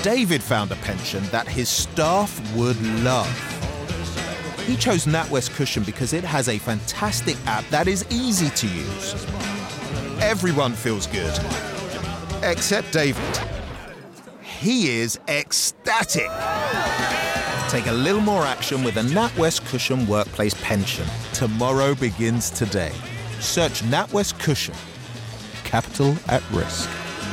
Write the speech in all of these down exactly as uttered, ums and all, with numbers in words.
David found a pension that his staff would love. He chose NatWest Cushion because it has a fantastic app that is easy to use. Everyone feels good, except David. He is ecstatic. Take a little more action with a NatWest Cushion workplace pension. Tomorrow begins today. Search NatWest Cushion. Capital at risk.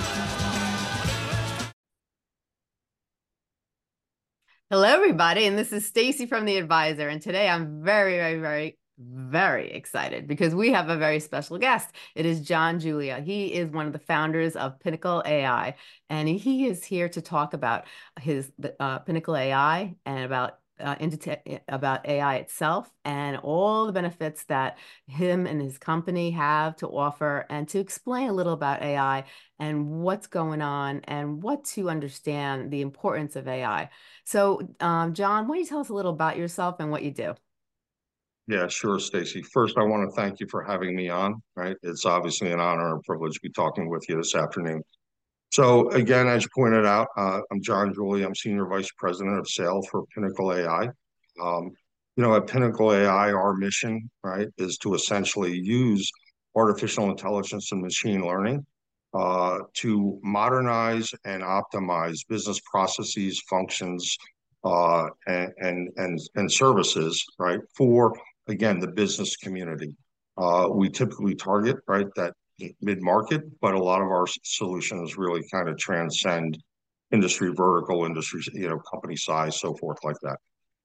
Hello, everybody, and this is Stacy from The Advisor, and today I'm very, very, very, very excited because we have a very special guest. It is John Julia. He is one of the founders of Pinnacle A I, and he is here to talk about his uh, Pinnacle A I and about uh, into about A I itself and all the benefits that him and his company have to offer, and to explain a little about A I and what's going on and what to understand the importance of A I. So, um, John, why don't you tell us a little about yourself and what you do? Yeah, sure, Stacy. First, I want to thank you for having me on, right? It's obviously an honor and privilege to be talking with you this afternoon. So again, as you pointed out, uh, I'm John Julia. I'm Senior Vice President of Sales for Pinnacle A I. Um, you know, at Pinnacle A I, our mission, right, is to essentially use artificial intelligence and machine learning uh, to modernize and optimize business processes, functions, uh, and, and and and services, right, for again the business community. Uh, we typically target right that mid-market, but a lot of our solutions really kind of transcend industry vertical, industries, you know, company size, so forth like that.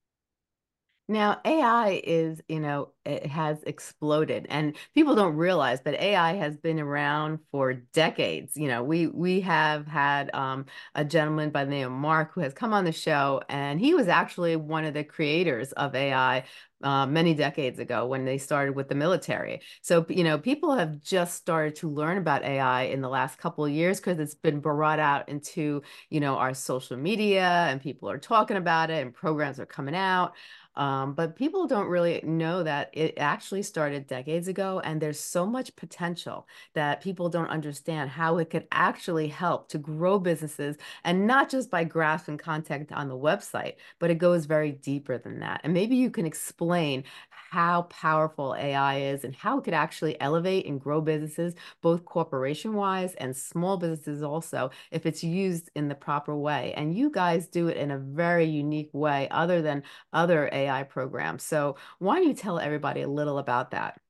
Now, A I is, you know, it has exploded, and people don't realize that A I has been around for decades. You know, we we have had um, a gentleman by the name of Mark who has come on the show, and he was actually one of the creators of A I uh, many decades ago when they started with the military. So, you know, people have just started to learn about A I in the last couple of years because it's been brought out into, you know, our social media, and people are talking about it, and programs are coming out. Um, but people don't really know that it actually started decades ago, and there's so much potential that people don't understand how it could actually help to grow businesses, and not just by graphs and content on the website, but it goes very deeper than that. And maybe you can explain how powerful A I is and how it could actually elevate and grow businesses, both corporation wise and small businesses also, if it's used in the proper way. And you guys do it in a very unique way, other than other A I programs. So why don't you tell everybody a little about that?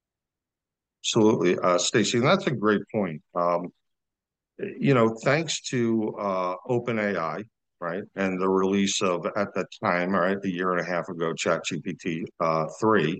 Absolutely, uh, Stacy, and that's a great point. Um, you know, thanks to uh, OpenAI, right, and the release of at that time, right, a year and a half ago, ChatGPT uh, three,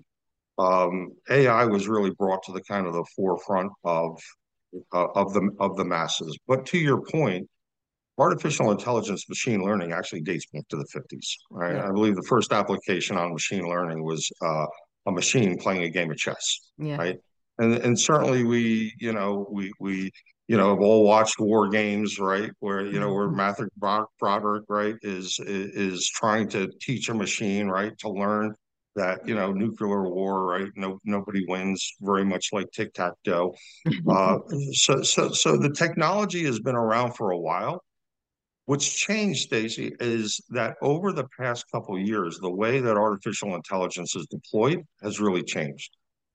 um, A I was really brought to the kind of the forefront of uh, of the of the masses. But to your point, artificial intelligence, machine learning actually dates back to the fifties, right? Yeah. I believe the first application on machine learning was uh, a machine playing a game of chess, Yeah. right? And and certainly we, you know, we we you know have all watched war games, right? Where you know where Matthew Broderick, right, is is trying to teach a machine, right, to learn that you know nuclear war, right? No, nobody wins. Very much like tic tac toe. Uh, so so so the technology has been around for a while. What's changed, Stacy, is that over the past couple of years, the way that artificial intelligence is deployed has really changed.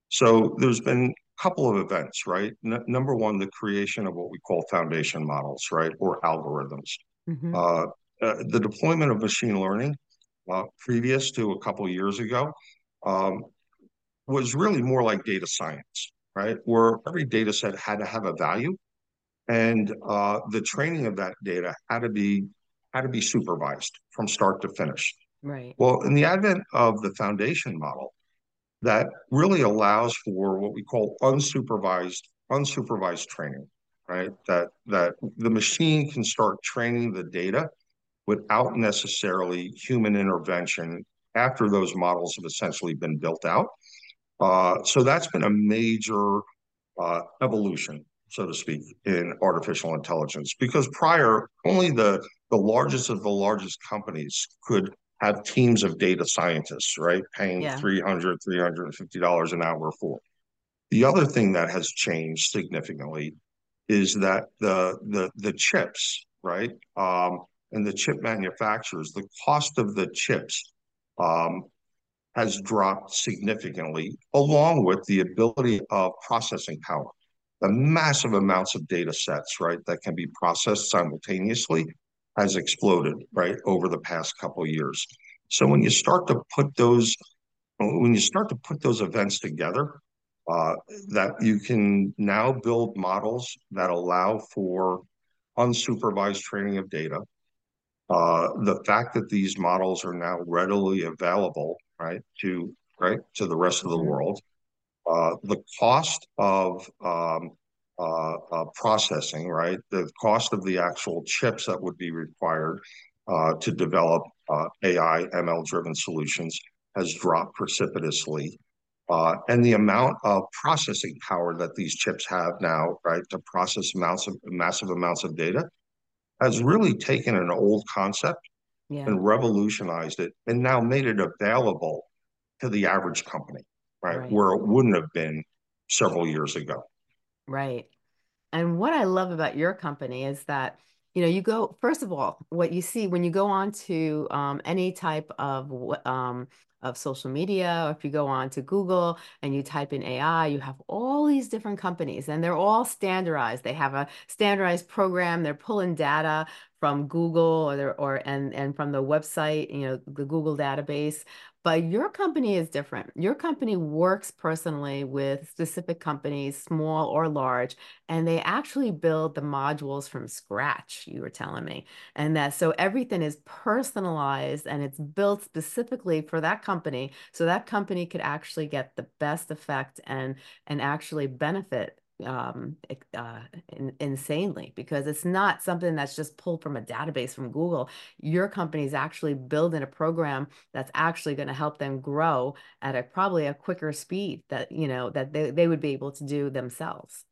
So there's been a couple of events, right? N- number one, the creation of what we call foundation models, right, or algorithms. Hmm. Uh, uh, the deployment of machine learning, uh, previous to a couple of years ago, um, was really more like data science, right, where every data set had to have a value, and uh, the training of that data had to be had to be supervised from start to finish. Right. Well, in the advent of the foundation model, that really allows for what we call unsupervised unsupervised training, right? That that the machine can start training the data without necessarily human intervention after those models have essentially been built out. Uh, so that's been a major uh, evolution, so to speak, in artificial intelligence. Because prior, only the the largest of the largest companies could have teams of data scientists, right, paying Yeah. three hundred, three hundred fifty dollars an hour for. The other thing that has changed significantly is that the the the chips, right, um, and the chip manufacturers, the cost of the chips um, has dropped significantly, along with the ability of processing power. The massive amounts of data sets, right, that can be processed simultaneously has exploded, right, over the past couple of years. So when you start to put those, when you start to put those events together, uh, that you can now build models that allow for unsupervised training of data. Uh, the fact that these models are now readily available, right, to right to the rest of the Mhm. world, uh, the cost of um, uh, uh, processing, right, the cost of the actual chips that would be required uh, to develop uh, A I M L driven solutions has dropped precipitously. Uh, and the amount of processing power that these chips have now, right, to process amounts of massive amounts of data has really taken an old concept Yeah. and revolutionized it and now made it available to the average company, right? Right. Where it wouldn't have been several years ago. Right. And what I love about your company is that, you know, you go, first of all, what you see when you go on to um, any type of w- um, of social media, or if you go on to Google and you type in A I, you have all these different companies and they're all standardized. They have a standardized program. They're pulling data from Google or they're, or and and from the website, you know, the Google database. But your company is different. Your company works personally with specific companies, small or large, and they actually build the modules from scratch, you were telling me. And that so everything is personalized and it's built specifically for that company. So that company could actually get the best effect and and actually benefit um uh, in, insanely, because it's not something that's just pulled from a database from Google. Your company is actually building a program that's actually going to help them grow at a probably a quicker speed that you know that they, they would be able to do themselves.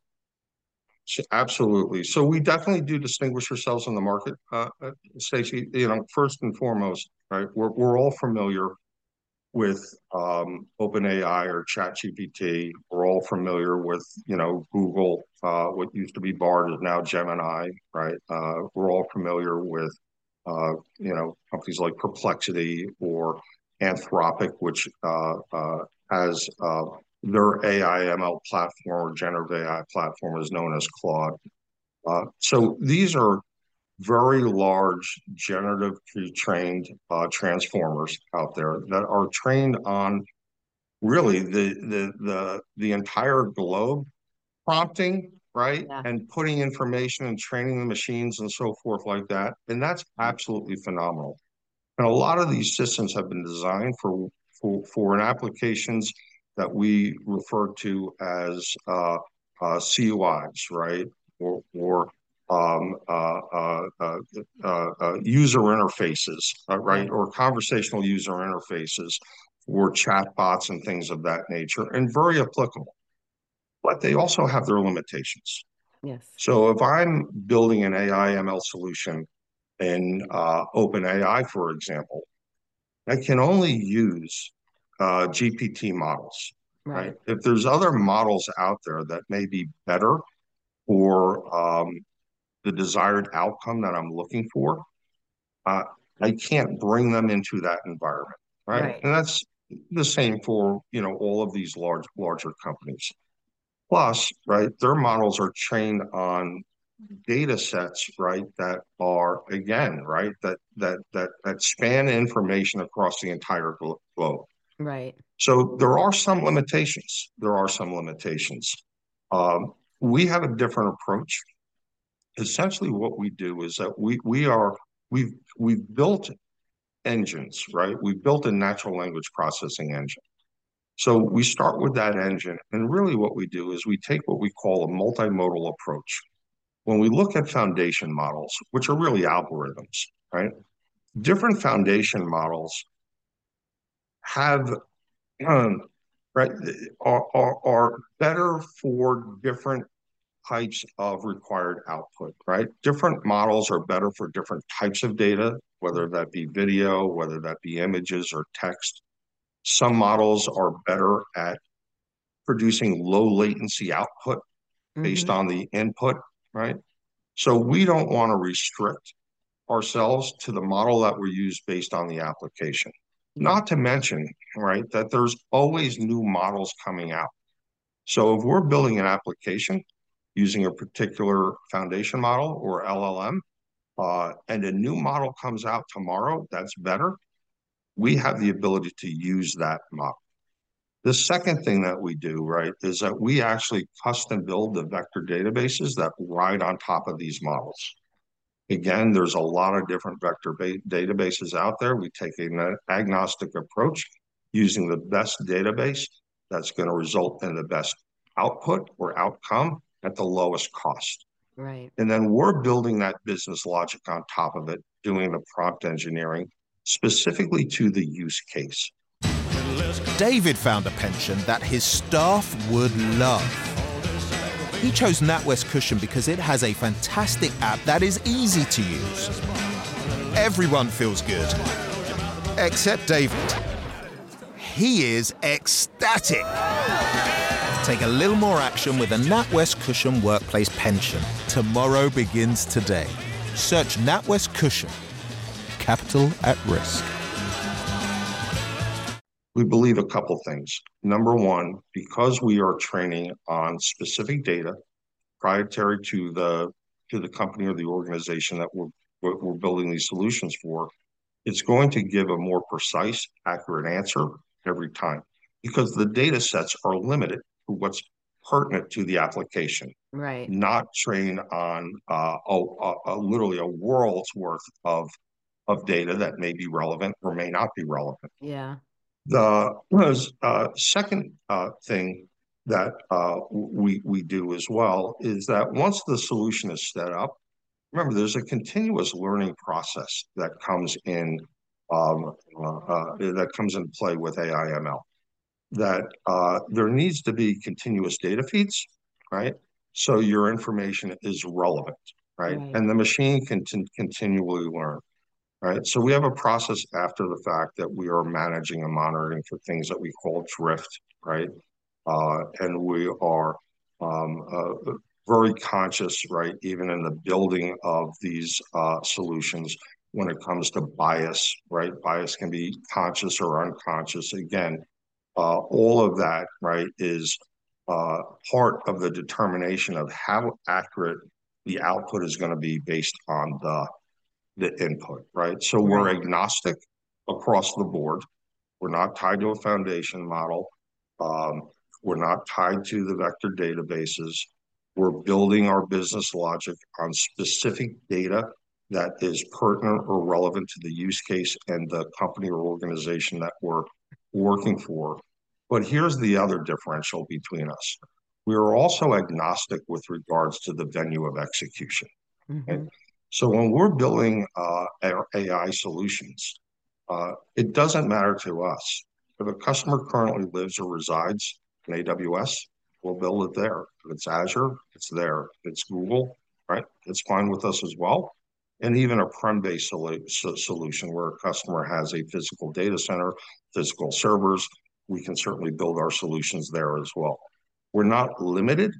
So, absolutely. So we definitely do distinguish ourselves in the market, uh, uh, Stacey. You know, first and foremost, right? We're we're all familiar with um, OpenAI or ChatGPT. We're all familiar with, you know, Google. Uh, what used to be Bard is now Gemini, right? Uh, we're all familiar with, uh, you know, companies like Perplexity or Anthropic, which uh, uh, has uh, their A I M L platform or generative A I platform is known as Claude. Uh, so these are very large generative pre-trained uh, transformers out there that are trained on really the the the the entire globe, prompting, right, Yeah. and putting information and training the machines and so forth like that, and that's absolutely phenomenal. And a lot of these systems have been designed for for for an applications that we refer to as uh, uh, C U Is, right? Or, or um, uh, uh, uh, uh, uh, user interfaces, uh, right? Yeah. Or conversational user interfaces or chatbots and things of that nature, and very applicable. But they also have their limitations. Yes. So if I'm building an A I M L solution in uh, OpenAI, for example, I can only use uh, G P T models, right? Right. If there's other models out there that may be better for um, the desired outcome that I'm looking for, uh, I can't bring them into that environment, right? Right. And that's the same for, you know, all of these large, larger companies. Plus, right, their models are trained on data sets, right, that are again, right, that that that that span information across the entire globe. Right. So there are some limitations. There are some limitations. Um, we have a different approach. Essentially, what we do is that we we are we've we've built engines, right? We've built a natural language processing engine. So we start with that engine, and really what we do is we take what we call a multimodal approach. When we look at foundation models, which are really algorithms, right? Different foundation models have um, right are, are are better for different types of required output, right? Different models are better for different types of data, whether that be video, whether that be images or text. Some models are better at producing low latency output based Mm-hmm. on the input, right? So we don't want to restrict ourselves to the model that we use based on the application. Yeah. Not to mention, right, that there's always new models coming out. So if we're building an application using a particular foundation model or L L M, uh, and a new model comes out tomorrow that's better, we have the ability to use that model. The second thing that we do, right, is that we actually custom build the vector databases that ride on top of these models. Again, there's a lot of different vector databases out there. We take an agnostic approach using the best database that's going to result in the best output or outcome at the lowest cost. Right. And then we're building that business logic on top of it, doing the prompt engineering specifically to the use case. David found a pension that his staff would love. He chose NatWest Cushion because it has a fantastic app that is easy to use. Everyone feels good, except David. He is ecstatic. Take a little more action with a NatWest Cushion Workplace Pension. Tomorrow begins today. Search NatWest Cushion. Capital at risk. We believe a couple things. Number one, because we are training on specific data proprietary to the to the company or the organization that we're we're building these solutions for, it's going to give a more precise, accurate answer every time because the data sets are limited to what's pertinent to the application. Right. Not trained on uh, a, a, a literally a world's worth of of data that may be relevant or may not be relevant. Yeah. The uh, second uh, thing that uh, we we do as well is that once the solution is set up, remember there's a continuous learning process that comes in um, uh, uh, that comes into play with A I M L. That uh, there needs to be continuous data feeds, right? So your information is relevant, right? Right. And the machine can t- continually learn. Right. So we have a process after the fact that we are managing and monitoring for things that we call drift, right? Uh, and we are um, uh, very conscious, right, even in the building of these uh, solutions when it comes to bias, right? Bias can be conscious or unconscious. Again, uh, all of that, right, is uh, part of the determination of how accurate the output is going to be based on the the input, right? So we're Right. agnostic across the board. We're not tied to a foundation model. Um, we're not tied to the vector databases. We're building our business logic on specific data that is pertinent or relevant to the use case and the company or organization that we're working for. But here's the other differential between us. We are also agnostic with regards to the venue of execution. Mm-hmm. Right? So when we're building uh, A I solutions, uh, it doesn't matter to us. If a customer currently lives or resides in A W S, we'll build it there. If it's Azure, it's there. If it's Google, right? It's fine with us as well. And even a prem-based sol- solution where a customer has a physical data center, physical servers, we can certainly build our solutions there as well. We're not limited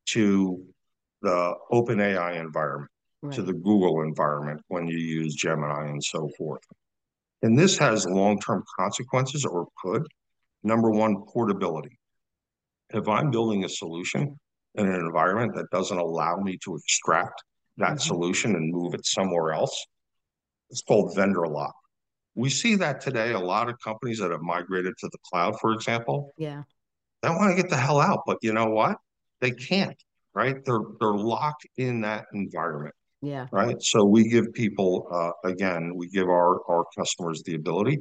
to the OpenAI environment. Right. To the Google environment when you use Gemini and so forth. And this has long-term consequences or could. Number one, portability. If I'm building a solution in an environment that doesn't allow me to extract that mm-hmm. solution and move it somewhere else, it's called vendor lock. We see that today, a lot of companies that have migrated to the cloud, for example, yeah, they want to get the hell out, but you know what? They can't, right? They're they're locked in that environment. Yeah. Right. So we give people, uh, again, we give our, our customers the ability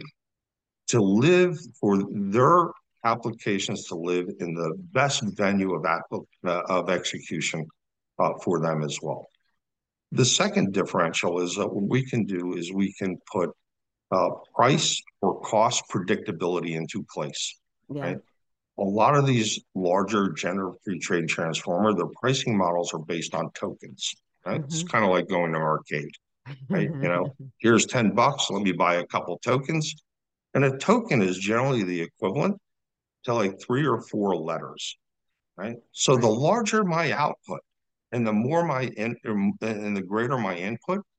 to live for their applications to live in the best venue of, app, uh, of execution uh, for them as well. The second differential is that what we can do is we can put uh, price or cost predictability into place. Yeah. Right. A lot of these larger gender pre-trained transformer, their pricing models are based on tokens. Right? Mm-hmm. It's kind of like going to an arcade, right? You know, here's ten bucks. Let me buy a couple tokens. And a token is generally the equivalent to like three or four letters, right? So right. The larger my output and the more my in, and the greater my input,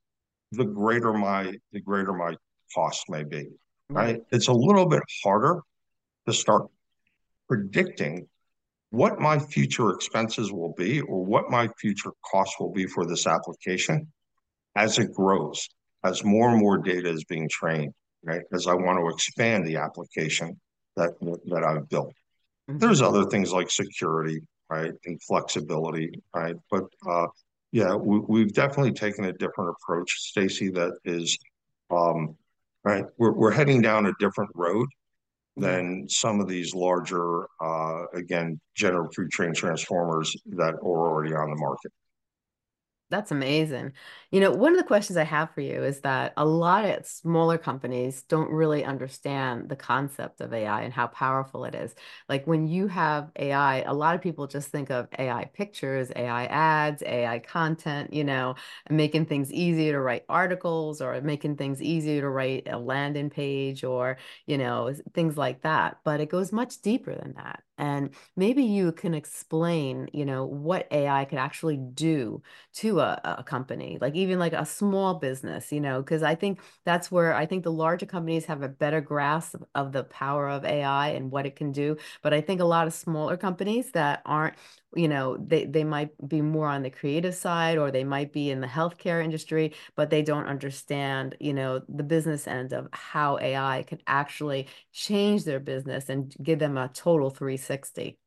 the greater my the greater my cost may be. Right. Right? It's a little bit harder to start predicting what my future expenses will be or what my future costs will be for this application as it grows, as more and more data is being trained, right? As I want to expand the application that that I've built. There's Hmm. other things like security, right, and flexibility, right? But uh, yeah, we, we've definitely taken a different approach, Stacy. That is, um, right. We're we're heading down a different road Yeah. than some of these larger, uh, again, general pre-trained transformers that are already on the market. That's amazing. You know, one of the questions I have for you is that a lot of smaller companies don't really understand the concept of A I and how powerful it is. Like when you have A I, a lot of people just think of A I pictures, A I ads, A I content, you know, and making things easier to write articles or making things easier to write a landing page or, you know, things like that. But it goes much deeper than that. And maybe you can explain, you know, what A I could actually do to a, a company, like even like a small business, you know, because I think that's where I think the larger companies have a better grasp of, of the power of A I and what it can do. But I think a lot of smaller companies that aren't, you know, they, they might be more on the creative side or they might be in the healthcare industry, but they don't understand, you know, the business end of how A I can actually change their business and give them a total three sixty.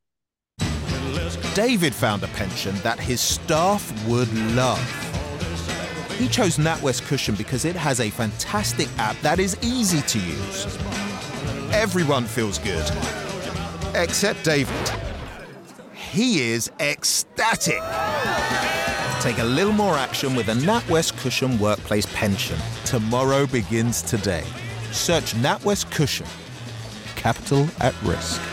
David found a pension that his staff would love. He chose NatWest Cushion because it has a fantastic app that is easy to use. Everyone feels good, except David. He is ecstatic. Take a little more action with a NatWest Cushion Workplace Pension. Tomorrow begins today. Search NatWest Cushion. Capital at risk.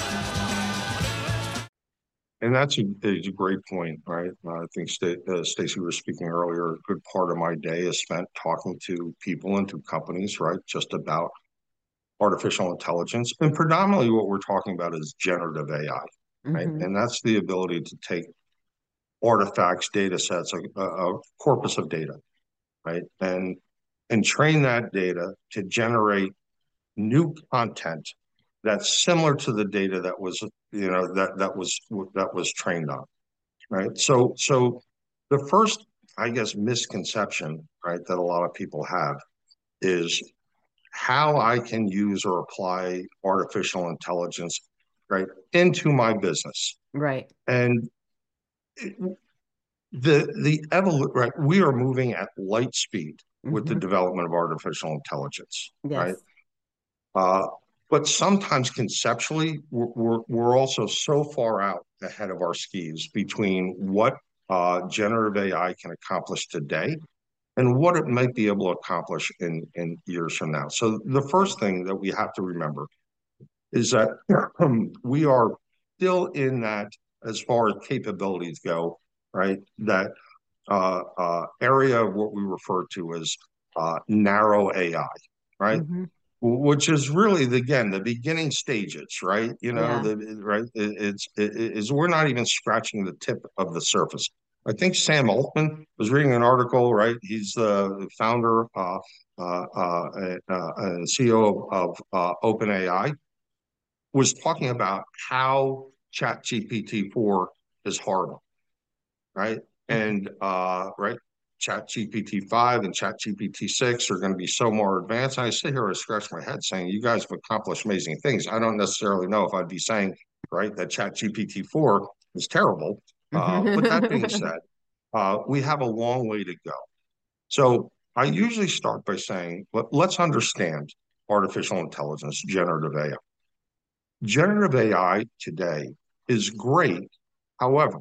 And that's a, a great point, right? Uh, I think St- uh, Stacy was speaking earlier. A good part of my day is spent talking to people and to companies, right? Just about artificial intelligence. And predominantly what we're talking about is generative A I, right? Hmm. And that's the ability to take artifacts, data sets, a, a corpus of data, right? And and train that data to generate new content that's similar to the data that was, you know, that that was that was trained on, right? So so the first, I guess, misconception, right, that a lot of people have is how I can use or apply artificial intelligence, right, into my business. Right. And the the evolution, right, we are moving at light speed with the Hmm. development of artificial intelligence, right? Yes. Uh, but sometimes conceptually, we're, we're, we're also so far out ahead of our skis between what uh, generative A I can accomplish today and what it might be able to accomplish in, in years from now. So the first thing that we have to remember is that um, we are still in that, as far as capabilities go, right? That uh, uh, area of what we refer to as uh, narrow A I, right? Hmm. Which is really, again, the beginning stages, right? You know, Yeah. the right. It, it's it, is we're not even scratching the tip of the surface. I think Sam Altman was reading an article, right? He's the founder uh, uh, uh, uh, and C E O of, of uh, OpenAI, was talking about how ChatGPT four is horrible, right? Hmm. And uh, right, Chat G P T five and Chat G P T six are going to be so more advanced. And I sit here and scratch my head saying, you guys have accomplished amazing things. I don't necessarily know if I'd be saying, right, that Chat G P T four is terrible. Uh, but that being Hmm. said, uh, we have a long way to go. So I usually start by saying, let, let's understand artificial intelligence, generative A I. Generative A I today is great. However,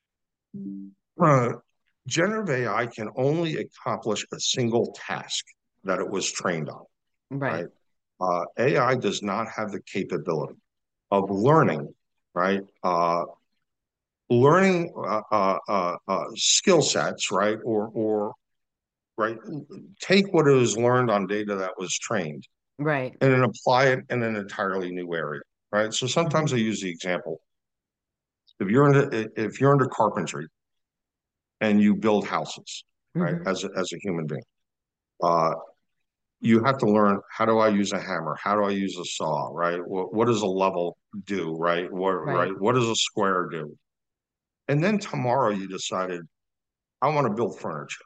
uh, generative A I can only accomplish a single task that it was trained on, Right. right? Uh, A I does not have the capability of learning, right? Uh, learning uh, uh, uh, uh, skill sets, right? Or, or, right? Take what it has learned on data that was trained Right. and then apply it in an entirely new area, right? So sometimes Hmm. I use the example: if you're into if you're into carpentry and you build houses, right, Hmm. as a, as a human being. Uh, you have to learn, how do I use a hammer? How do I use a saw, right? What, what does a level do, right? What, Right. right? What does a square do? And then tomorrow you decided, I want to build furniture.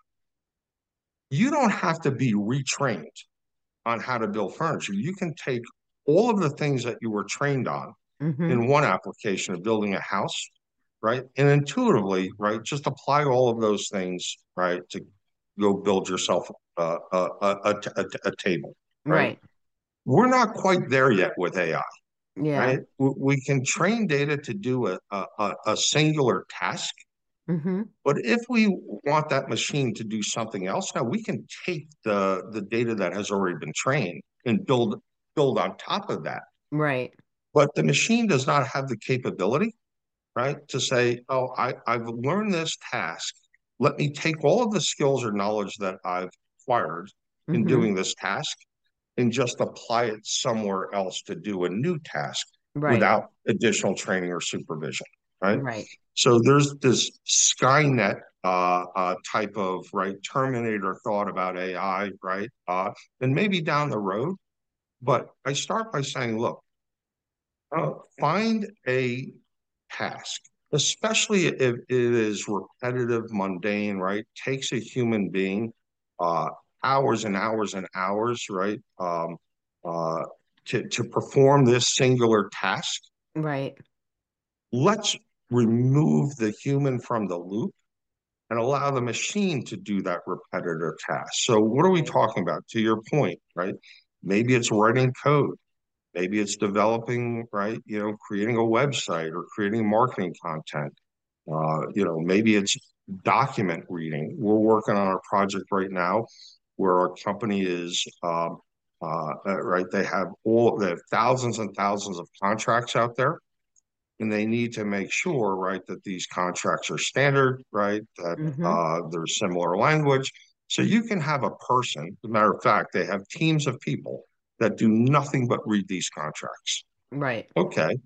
You don't have to be retrained on how to build furniture. You can take all of the things that you were trained on Mm-hmm. in one application of building a house, right? And intuitively, right, just apply all of those things, right, to go build yourself a, a, a, a, a table, right? Right. We're not quite there yet with A I, Yeah. right? We can train data to do a, a, a singular task, Mm-hmm. but if we want that machine to do something else, now we can take the the data that has already been trained and build build on top of that. Right. But the machine does not have the capability, right, to say, oh, I, I've learned this task. Let me take all of the skills or knowledge that I've acquired in Mm-hmm. doing this task and just apply it somewhere else to do a new task Right. without additional training or supervision, right? Right. So there's this Skynet uh, uh, type of right Terminator thought about A I, right? Uh, and maybe down the road, but I start by saying, look, uh, find a task, especially if it is repetitive, mundane, right? Takes a human being uh, hours and hours and hours, right? Um, uh, to, to perform this singular task. Right. Let's remove the human from the loop and allow the machine to do that repetitive task. So, what are we Right. talking about? To your point, right? Maybe it's writing code. Maybe it's developing, right? You know, creating a website or creating marketing content. Uh, you know, maybe it's document reading. We're working on a project right now where our company is, um, uh, uh, right? They have all, they have thousands and thousands of contracts out there, and they need to make sure, right, that these contracts are standard, right? That Mm-hmm. uh, there's similar language. So you can have a person, as a matter of fact, they have teams of people that do nothing but read these contracts. Right. Okay,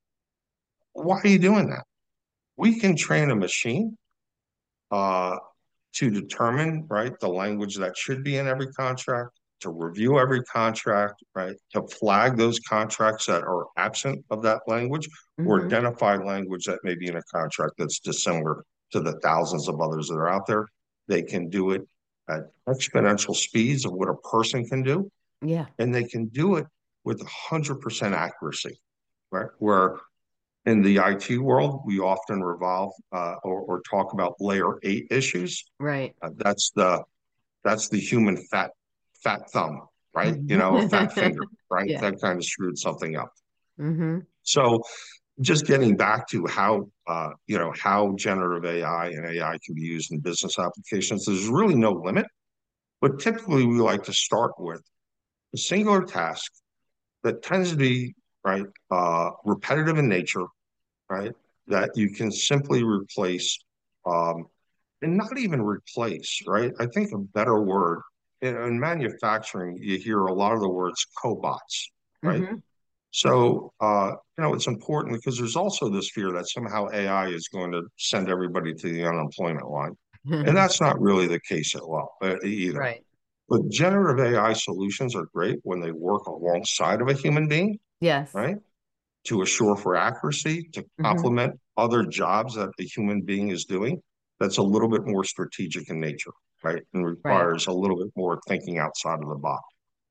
why are you doing that? We can train a machine uh, to determine, right, the language that should be in every contract, to review every contract, right, to flag those contracts that are absent of that language or Mm-hmm. identify language that may be in a contract that's dissimilar to the thousands of others that are out there. They can do it at exponential speeds of what a person can do, Yeah. and they can do it with one hundred percent accuracy, right? Where in the I T world, we often revolve uh, or, or talk about layer eight issues. Right. Uh, that's the that's the human fat fat thumb, right? You know, a fat finger, right? Yeah. That kind of screwed something up. Mm-hmm. So just getting back to how uh, you know how generative A I and A I can be used in business applications, there's really no limit. But typically, we like to start with a singular task that tends to be right uh, repetitive in nature, right? That you can simply replace, um, and not even replace, right? I think a better word in, in manufacturing, you hear a lot of the words cobots, right? Mm-hmm. So, uh, you know, it's important because there's also this fear that somehow A I is going to send everybody to the unemployment line. And that's not really the case at all, uh, either. Right. But generative A I solutions are great when they work alongside of a human being, Yes. right? To assure for accuracy, to Mm-hmm. complement other jobs that the human being is doing. That's a little bit more strategic in nature, right? And Right. requires a little bit more thinking outside of the box.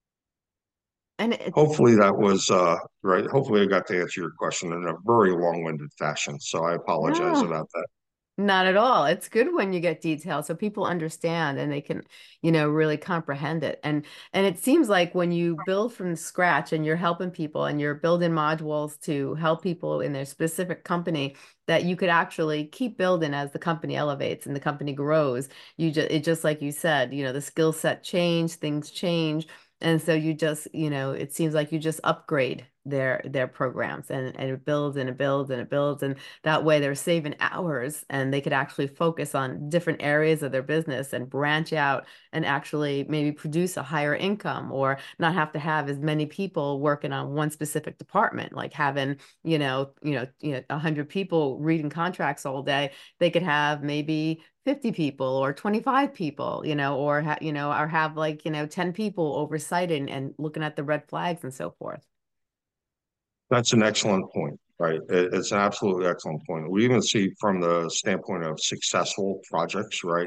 And it, Hopefully that was uh, right. Hopefully I got to answer your question in a very long-winded fashion. So I apologize no. about that. Not at all. It's good when you get detail so people understand and they can, you know, really comprehend it. And and it seems like when you build from scratch and you're helping people and you're building modules to help people in their specific company, that you could actually keep building as the company elevates and the company grows. You just it just like you said, you know, the skill set change, things change. And so you just, you know, it seems like you just upgrade their their programs, and, and it builds and it builds and it builds, and that way they're saving hours and they could actually focus on different areas of their business and branch out and actually maybe produce a higher income, or not have to have as many people working on one specific department, like having, you know, you know, you know, a hundred people reading contracts all day. They could have maybe fifty people or twenty-five people, you know, or ha you know, or have like, you know, ten people oversighting and looking at the red flags and so forth. That's an excellent point, right? It, it's an absolutely excellent point. We even see from the standpoint of successful projects, right?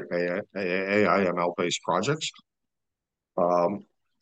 A I, M L-based projects. Um,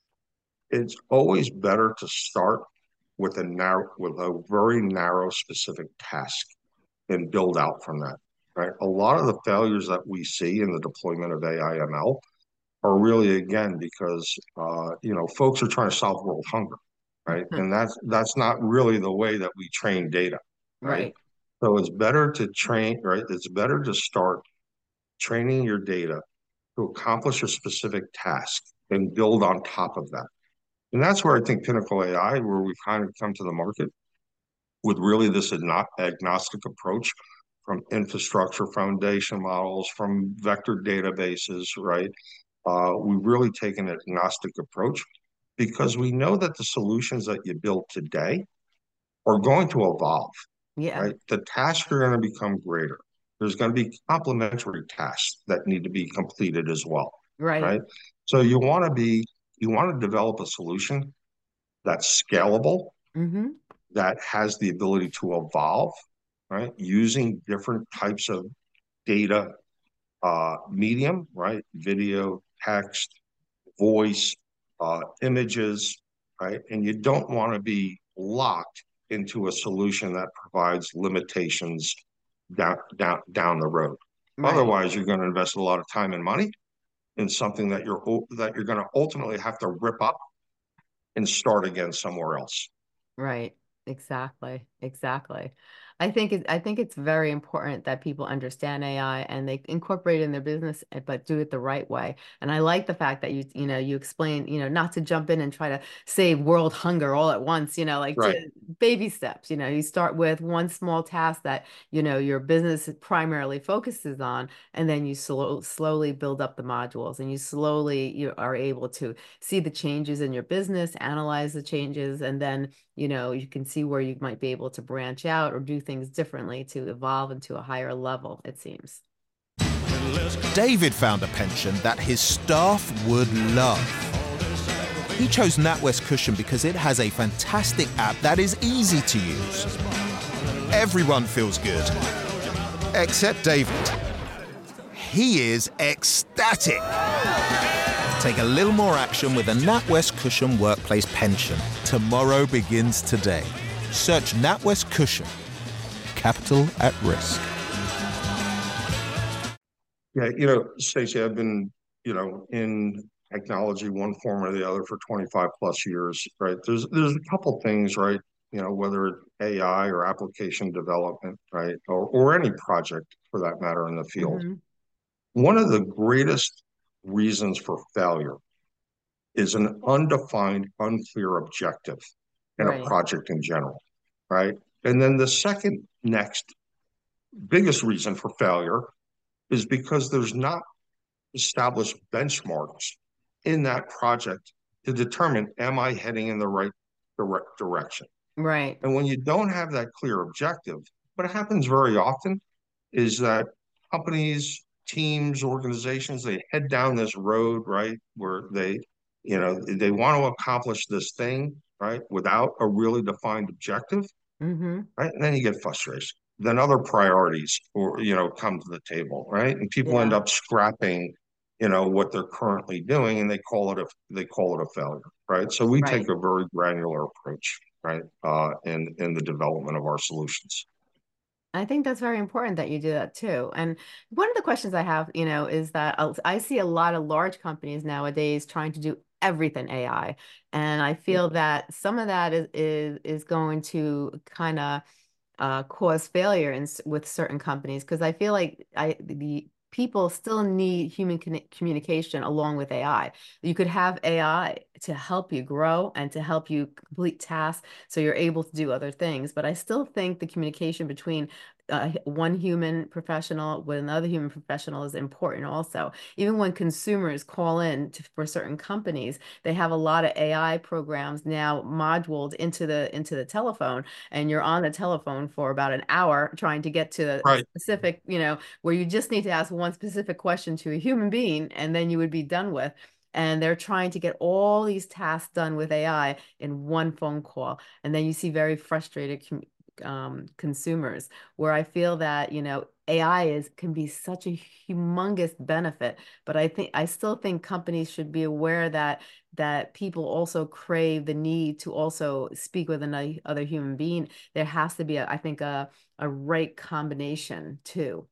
it's always better to start with a narrow, with a very narrow, specific task and build out from that, right? A lot of the failures that we see in the deployment of A I M L are really, again, because uh, you know, folks are trying to solve world hunger, right? And that's that's not really the way that we train data, right? Right. So it's better to train, right? It's better to start training your data to accomplish a specific task and build on top of that. And that's where I think Pinnacle A I, where we've kind of come to the market with really this agnostic approach from infrastructure foundation models, from vector databases, right? Uh, we've really taken an agnostic approach because we know that the solutions that you build today are going to evolve, Yeah. right? The tasks are going to become greater. There's going to be complementary tasks that need to be completed as well, Right. right? So you want to be, you want to develop a solution that's scalable, Mm-hmm. that has the ability to evolve, right? Using different types of data uh, medium, right? Video, text, voice, uh, images, right? And you don't want to be locked into a solution that provides limitations down down down the road. Right. Otherwise, you're going to invest a lot of time and money in something that you're that you're going to ultimately have to rip up and start again somewhere else. Right. Exactly. Exactly. I think it, I think it's very important that people understand A I and they incorporate it in their business, eh, but do it the right way. And I like the fact that you, you know, you explain, you know, not to jump in and try to save world hunger all at once, you know, like Right. to baby steps. You know, you start with one small task that, you know, your business primarily focuses on, and then you slow, slowly build up the modules, and you slowly you are able to see the changes in your business, analyze the changes, and then, you know, you can see where you might be able to branch out or do things differently to evolve into a higher level, it seems. David found a pension that his staff would love. He chose NatWest Cushion because it has a fantastic app that is easy to use. Everyone feels good, except David. He is ecstatic. Take a little more action with a NatWest Cushion Workplace Pension. Tomorrow begins today. Search NatWest Cushion. Capital at risk. Yeah, you know, Stacey, I've been, you know, in technology, one form or the other, for twenty-five plus years, right? There's there's a couple things, right? You know, whether it's A I or application development, right, or or any project for that matter in the field. Mm-hmm. One of the greatest reasons for failure is an undefined, unclear objective in a Right. project in general, right? And then the second next biggest reason for failure is because there's not established benchmarks in that project to determine, am I heading in the right direct direction? Right. And when you don't have that clear objective, what happens very often is that companies, teams, organizations, they head down this road, right, where they, you know, they want to accomplish this thing, right, without a really defined objective, Mm-hmm. right? And then you get frustration. Then other priorities, or you know, come to the table, right? And people end Yeah. up scrapping, you know, what they're currently doing, and they call it a they call it a failure, right? So we take Right. a very granular approach, right, uh, in in the development of our solutions. I think that's very important that you do that too. And one of the questions I have, you know, is that I'll- I see a lot of large companies nowadays trying to do everything A I. And I feel that some of that is is is going to kind of uh, cause failure in, with certain companies, because I feel like I the people still need human communication along with A I. You could have A I to help you grow and to help you complete tasks so you're able to do other things. But I still think the communication between uh, one human professional with another human professional is important also. Even when consumers call in to, for certain companies, they have a lot of A I programs now moduled into the into the telephone, and you're on the telephone for about an hour trying to get to a Right. specific, you know, where you just need to ask one specific question to a human being, and then you would be done with. And they're trying to get all these tasks done with A I in one phone call. And then you see very frustrated um, consumers, where I feel that, you know, A I is can be such a humongous benefit, but I think I still think companies should be aware that that people also crave the need to also speak with another other human being. There has to be, a, I think, a a right combination too.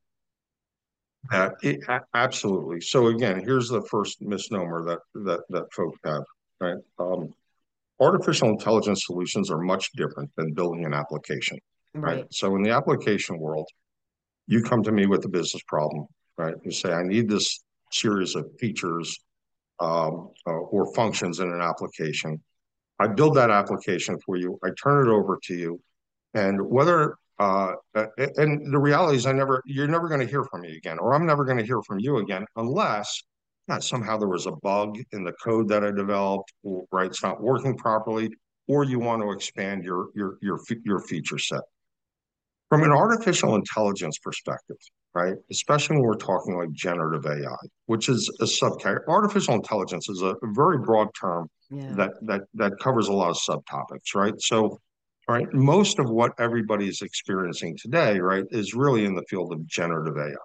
Uh, it, a- absolutely. So again, here's the first misnomer that that that folks have, right? Um, artificial intelligence solutions are much different than building an application, right? Right. So in the application world, you come to me with a business problem, right? You say, I need this series of features um, uh, or functions in an application. I build that application for you. I turn it over to you, and whether uh, and the reality is, I never, you're never going to hear from me again, or I'm never going to hear from you again, unless yeah, somehow there was a bug in the code that I developed, or right, it's not working properly, or you want to expand your your your your feature set. From an artificial intelligence perspective, right? Especially when we're talking like generative A I, which is a subcategory. Artificial intelligence is a very broad term Yeah. that that that covers a lot of subtopics, right? So, right, most of what everybody is experiencing today, right, is really in the field of generative A I.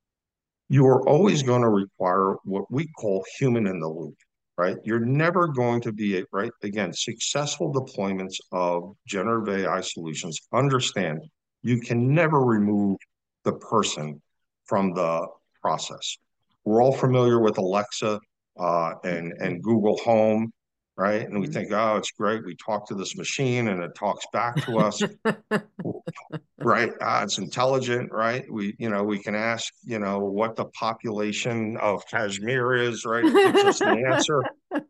You are always going to require what we call human in the loop, right? You're never going to be, right? Again, successful deployments of generative A I solutions understand you can never remove the person from the process. We're all familiar with Alexa uh, and, and Google Home, right? And we Mhm. think, oh, it's great. We talk to this machine and it talks back to us. Right. Uh, it's intelligent, right? We, you know, we can ask, you know, what the population of Kashmir is, right? It gives us the answer.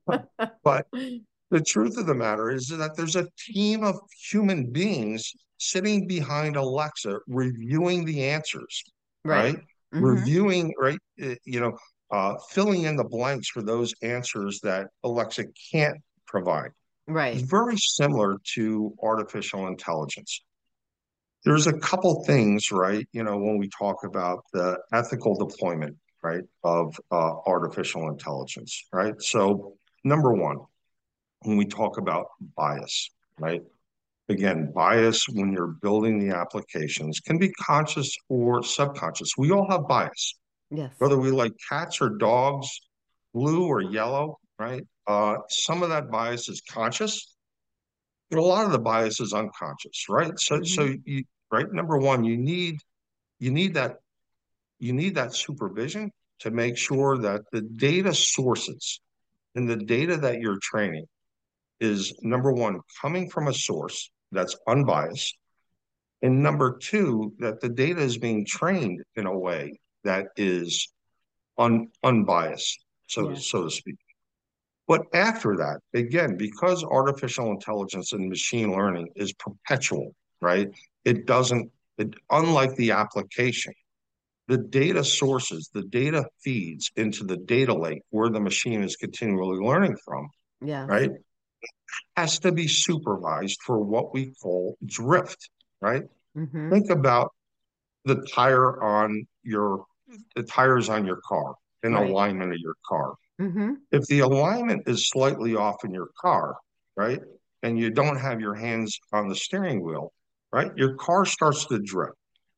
But the truth of the matter is that there's a team of human beings sitting behind Alexa reviewing the answers, Right. right? Hmm. Reviewing, right? uh, You know, uh, filling in the blanks for those answers that Alexa can't provide. It's Right. very similar to artificial intelligence. There's a couple things, right? You know, when we talk about the ethical deployment, right, of uh, artificial intelligence, right? So, number one, when we talk about bias, right? Again, bias when you're building the applications can be conscious or subconscious. We all have bias, Yes. whether we like cats or dogs, blue or yellow, right? Uh, some of that bias is conscious, but a lot of the bias is unconscious, right? So, Hmm. so you, right, number one, you need you need that you need that supervision to make sure that the data sources and the data that you're training is number one, coming from a source that's unbiased, and number two, that the data is being trained in a way that is un, unbiased, so Yes. so to speak. But after that, again, because artificial intelligence and machine learning is perpetual, right? It doesn't, it, unlike the application, the data sources, the data feeds into the data lake where the machine is continually learning from, Yes. right, has to be supervised for what we call drift, right? Hmm. Think about the tire on your, the tires on your car and Right. alignment of your car. Hmm. If the alignment is slightly off in your car, right, and you don't have your hands on the steering wheel, right, your car starts to drift.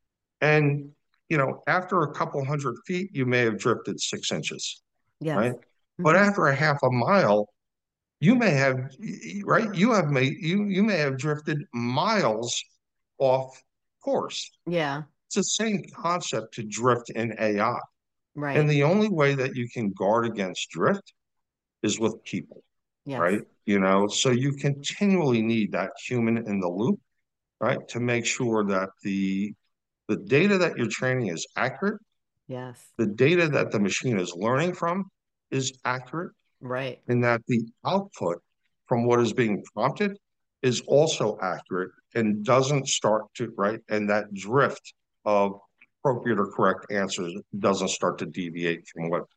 And, you know, after a couple hundred feet, you may have drifted six inches, Yes. right? But Hmm. after a half a mile, you may have, right? You have made, you, you may have drifted miles off course. Yeah. It's the same concept to drift in A I. And Right. the only way that you can guard against drift is with people, right? Yes. You know, so you continually need that human in the loop, right? To make sure that the the data that you're training is accurate Yes. The data that the machine is learning from is accurate, Right. and that the output from what is being prompted is also accurate and doesn't start to, right? And that drift of appropriate or correct answers doesn't start to deviate from what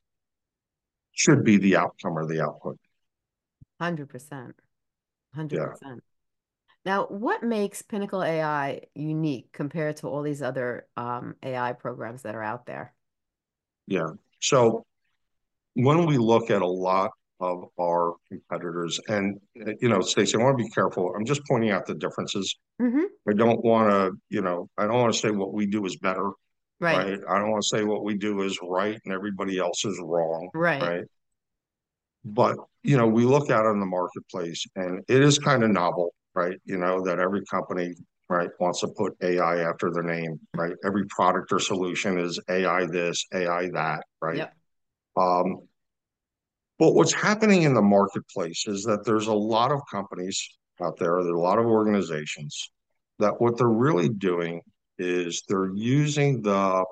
should be the outcome or the output. one hundred percent. Yeah. one hundred percent. Now, what makes Pinnacle A I unique compared to all these other um, A I programs that are out there? Yeah. So when we look at a lot of our competitors, and uh, you know, Stacey, I want to be careful. I'm just pointing out the differences. Hmm. I don't want to, you know, I don't want to say what we do is better, Right. right? I don't want to say what we do is right and everybody else is wrong, Right. right? But, you know, we look out in the marketplace and it is kind of novel, right? You know, that every company, right, wants to put A I after their name, right? Every product or solution is A I this, A I that, right? Yep. Um, but what's happening in the marketplace is that there's a lot of companies out there, there's a lot of organizations that what they're really doing is they're using the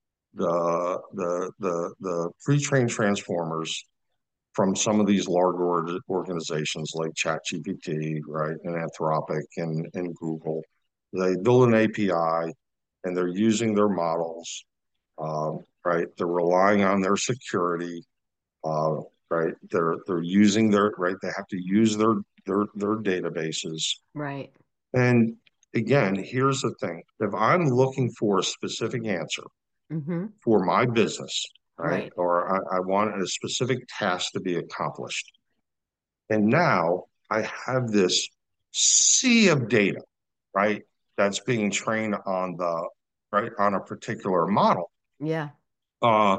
the the the the pre-trained transformers from some of these large or organizations like ChatGPT, right, and Anthropic and, and Google. They build an A P I and they're using their models, um, right? They're relying on their security, uh, right? They're they're using their right. They have to use their their their databases. Right. And again, here's the thing: if I'm looking for a specific answer Hmm. for my business, right, Right. or I, I want a specific task to be accomplished, and now I have this sea of data, right, that's being trained on the right on a particular model. Yeah. Uh,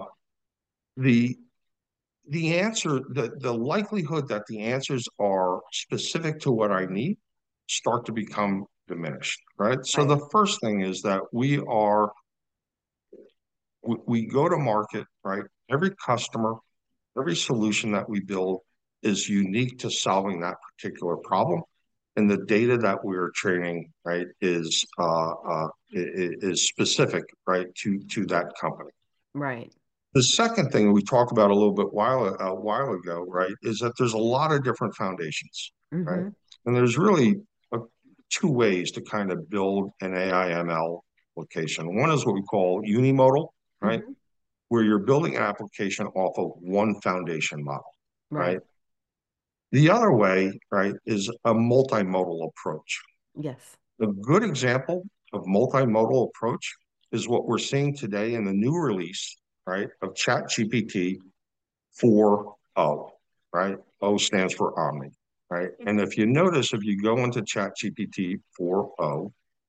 the the answer, the, the likelihood that the answers are specific to what I need start to become diminished, right? So Right. the first thing is that we are, we, we go to market, right? Every customer, every solution that we build is unique to solving that particular problem. And the data that we're training, right, is uh, uh, is specific, right, to to that company. Right. The second thing we talked about a little bit while a while ago, right, is that there's a lot of different foundations, right, Hmm. and there's really a, two ways to kind of build an A I M L application. One is what we call unimodal, right, Hmm. where you're building an application off of one foundation model, right. Right. The other way, right, is a multimodal approach. Yes. A good example of multimodal approach is what we're seeing today in the new release, right, of ChatGPT four O, right? O stands for Omni, right? And if you notice, if you go into ChatGPT four O,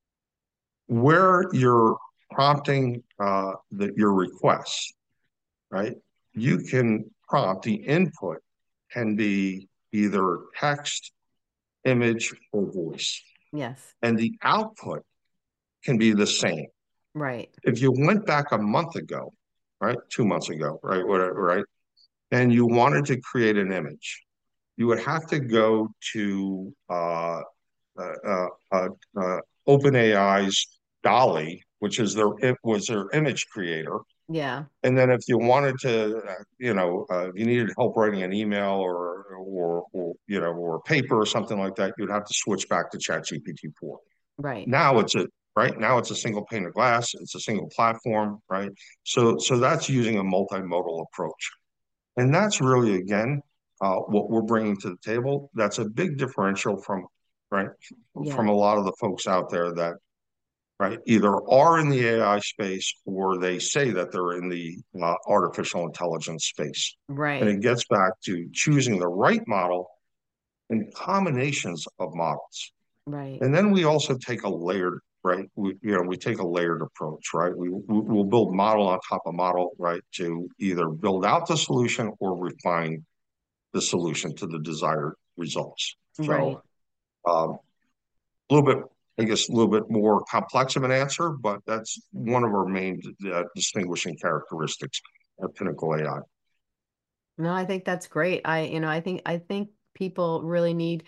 where you're prompting uh, the, your requests, right? You can prompt the input can be either text, image, or voice, Yes. and the output can be the same. Right. If you went back a month ago, right, two months ago, right, whatever, right, and you wanted to create an image, you would have to go to uh, uh, uh, uh, uh, OpenAI's DALL-E, which is their it was their image creator. Yeah. And then if you wanted to, uh, you know, uh, if you needed help writing an email or, or, or, you know, or a paper or something like that, you'd have to switch back to ChatGPT four. Right. Now it's a right now it's a single pane of glass. It's a single platform, right? So so that's using a multimodal approach, and that's really again uh, what we're bringing to the table. That's a big differential from right Yeah. from a lot of the folks out there that right either are in the A I space or they say that they're in the uh, artificial intelligence space. And Right. it gets back to choosing the right model and combinations of models. Right. And then we also take a layered, right? We, you know, we take a layered approach, right? We, we will build model on top of model, right, to either build out the solution or refine the solution to the desired results. Right. So um, a little bit, I guess, a little bit more complex of an answer, but that's one of our main uh, distinguishing characteristics of Pinnacle A I. No, I think that's great. I, you know, I think I think people really need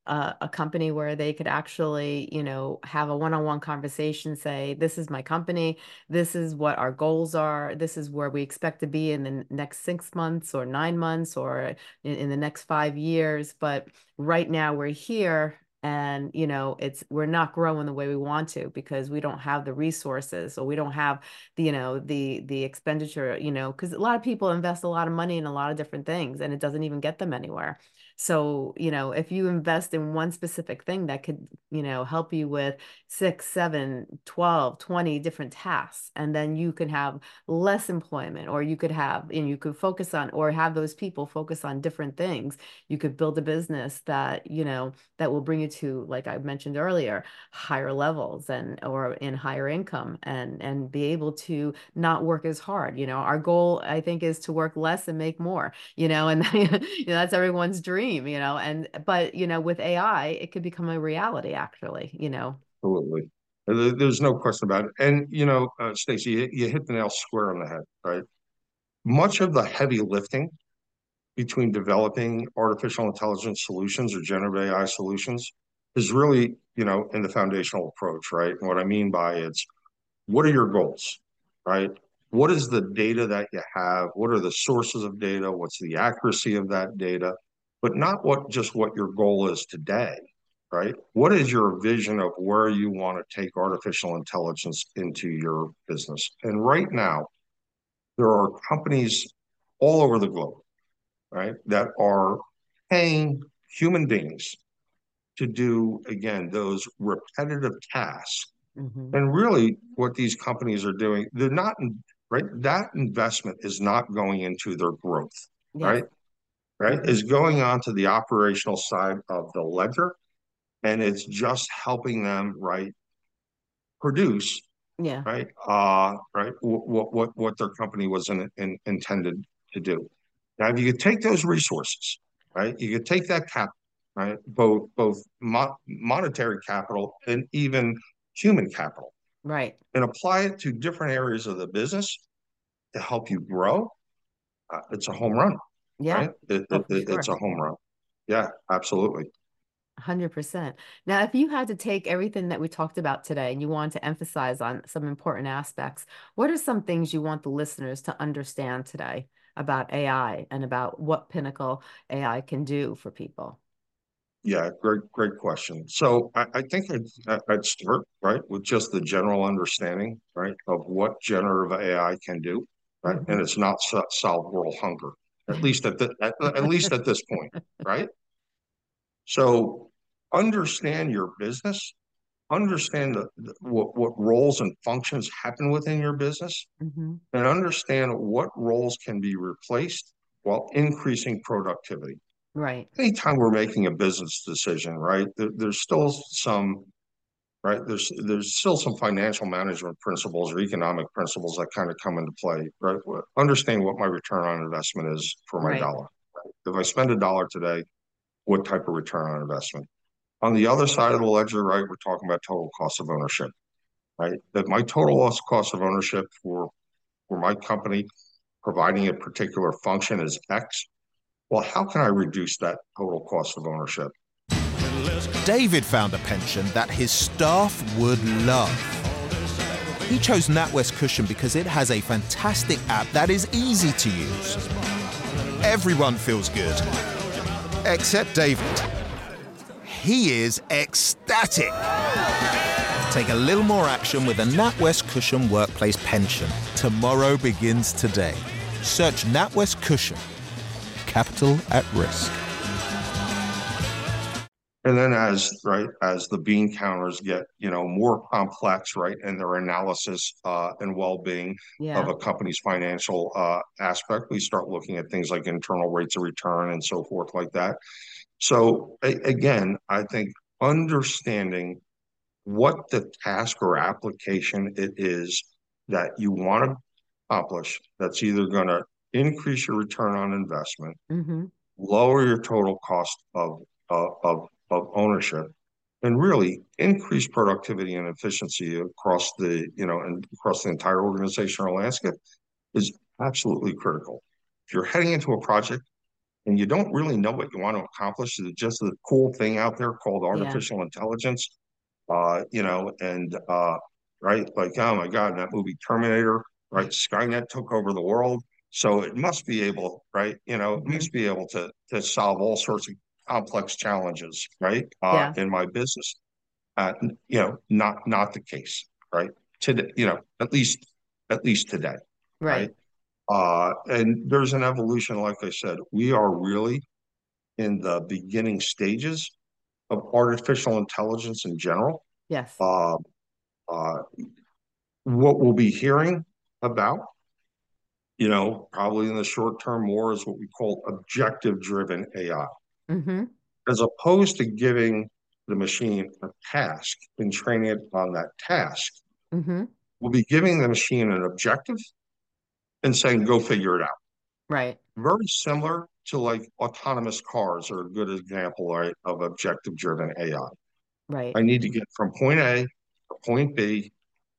a, a company where they could actually, you know, have a one-on-one conversation, say, this is my company, this is what our goals are, this is where we expect to be in the next six months or nine months or in, in the next five years. But right now we're here, and you know it's we're not growing the way we want to because we don't have the resources, or we don't have the you know the the expenditure, you know because a lot of people invest a lot of money in a lot of different things and it doesn't even get them anywhere. So you know if you invest in one specific thing that could you know help you with six, seven, twelve, twenty different tasks, and then you can have less employment, or you could have and you could focus on, or have those people focus on different things. You could build a business that you know that will bring you to, like I mentioned earlier, higher levels and or in higher income, and and be able to not work as hard. You know, our goal, I think, is to work less and make more, you know, and you know, that's everyone's dream, you know, and but you know, with A I, it could become a reality, actually, you know. Absolutely. There's no question about it. And, you know, uh, Stacey, you, you hit the nail square on the head, right? Much of the heavy lifting between developing artificial intelligence solutions or generative A I solutions is really, you know, in the foundational approach, right? And what I mean by it's what are your goals, right? What is the data that you have? What are the sources of data? What's the accuracy of that data? But not what just what your goal is today, right? What is your vision of where you want to take artificial intelligence into your business? And right now, there are companies all over the globe, right, that are paying human beings to do, again, those repetitive tasks. Mm-hmm. And really, what these companies are doing, they're not, right? That investment is not going into their growth, Yes. right? Right? Mm-hmm. Is going on to the operational side of the ledger, and it's just helping them, right, produce, Yeah. right, uh, right, what what what their company was in, in, intended to do. Now, if you could take those resources, right, you could take that capital, right, both both mo monetary capital and even human capital, Right. and apply it to different areas of the business to help you grow, uh, it's a home run, Yeah. right? It, Oh, it, for it, it's sure. a home run. Yeah, absolutely. one hundred percent. Now, if you had to take everything that we talked about today and you wanted to emphasize on some important aspects, what are some things you want the listeners to understand today about A I and about what Pinnacle A I can do for people? Yeah, great, great question. So I, I think I'd, I'd start right with just the general understanding, right, of what generative A I can do, right, and Hmm. it's not so, solve world hunger, at least at the at, at least at this point, right? So understand your business, understand the, the, what what roles and functions happen within your business, Hmm. and understand what roles can be replaced while increasing productivity. Right. Anytime we're making a business decision, right, there, there's still some, right, there's there's still some financial management principles or economic principles that kind of come into play, right? Understand what my return on investment is for my Right. dollar. If I spend a dollar today, what type of return on investment? On the other side of the ledger, right, we're talking about total cost of ownership, right? That my total loss cost of ownership for for my company providing a particular function is X. Well, how can I reduce that total cost of ownership? David found a pension that his staff would love. He chose NatWest Cushion because it has a fantastic app that is easy to use. Everyone feels good, except David. He is ecstatic. Take a little more action with a NatWest Cushion Workplace Pension. Tomorrow begins today. Search NatWest Cushion. Capital at risk. And then as right as the bean counters get you know more complex, right, in their analysis uh, and well-being of Yeah. a company's financial uh, aspect, we start looking at things like internal rates of return and so forth like that. So a- again, I think understanding what the task or application it is that you want to accomplish that's either going to increase your return on investment, Hmm. lower your total cost of, uh, of, of ownership, and really increase productivity and efficiency across the, you know, and across the entire organizational landscape is absolutely critical. If you're heading into a project, and you don't really know what you want to accomplish. It's just a cool thing out there called Yeah. artificial intelligence. Uh, you know, and uh, right, like, oh my God, that movie Terminator, right? Skynet took over the world. So it must be able, right? You know, it Hmm. must be able to to solve all sorts of complex challenges, right? Uh, Yeah. in my business. Uh, you know, not not the case, right? Today, you know, at least at least today, right? Right. Uh, and there's an evolution, like I said, we are really in the beginning stages of artificial intelligence in general. Yes. Uh, uh, what we'll be hearing about, you know, probably in the short term more is what we call objective driven A I, Hmm. as opposed to giving the machine a task and training it on that task. Hmm. We'll be giving the machine an objective and saying, go figure it out. Right. Very similar to like autonomous cars are a good example, right, of objective driven A I. I Right. I need to get from point A to point B,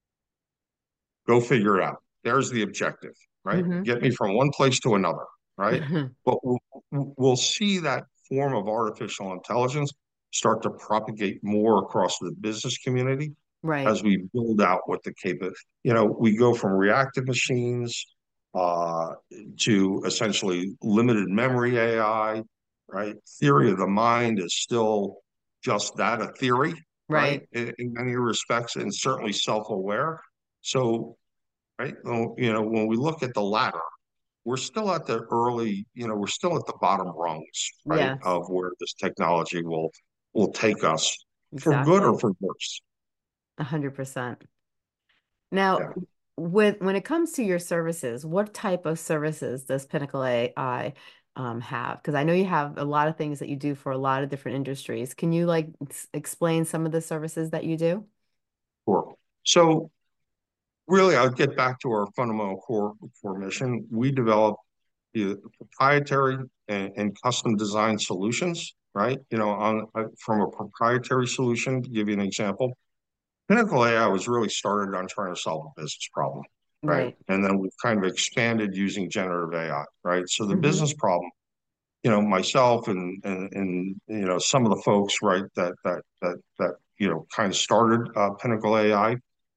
go figure it out. There's the objective, right? Hmm. Get me from one place to another, right? But we'll, we'll see that form of artificial intelligence start to propagate more across the business community Right. as we build out what the capability, you know, we go from reactive machines uh, to essentially limited memory A I, right? Theory of the mind is still just that, a theory, right? Right. In, in many respects, and certainly self-aware. So, right, well, you know, when we look at the latter, we're still at the early, you know, we're still at the bottom rungs, right, Yes. of where this technology will will take us for good or Exactly. for worse. A hundred percent. Now, Yeah. with when it comes to your services, what type of services does Pinnacle A I um, have? Because I know you have a lot of things that you do for a lot of different industries. Can you like s- explain some of the services that you do? Sure. So really, I'll get back to our fundamental core core mission. We develop the proprietary and, and custom design solutions, right? You know, on uh, from a proprietary solution, to give you an example, Pinnacle A I was really started on trying to solve a business problem, right? Right. And then we've kind of expanded using generative A I, right? So the Hmm. business problem, you know, myself and and and you know some of the folks, right, that that that that you know kind of started uh, Pinnacle A I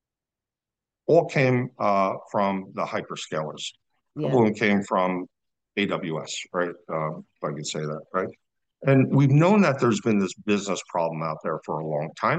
all came uh, from the hyperscalers. A couple Yeah. of them came from A W S, right? Um, if I could say that, right? And we've known that there's been this business problem out there for a long time.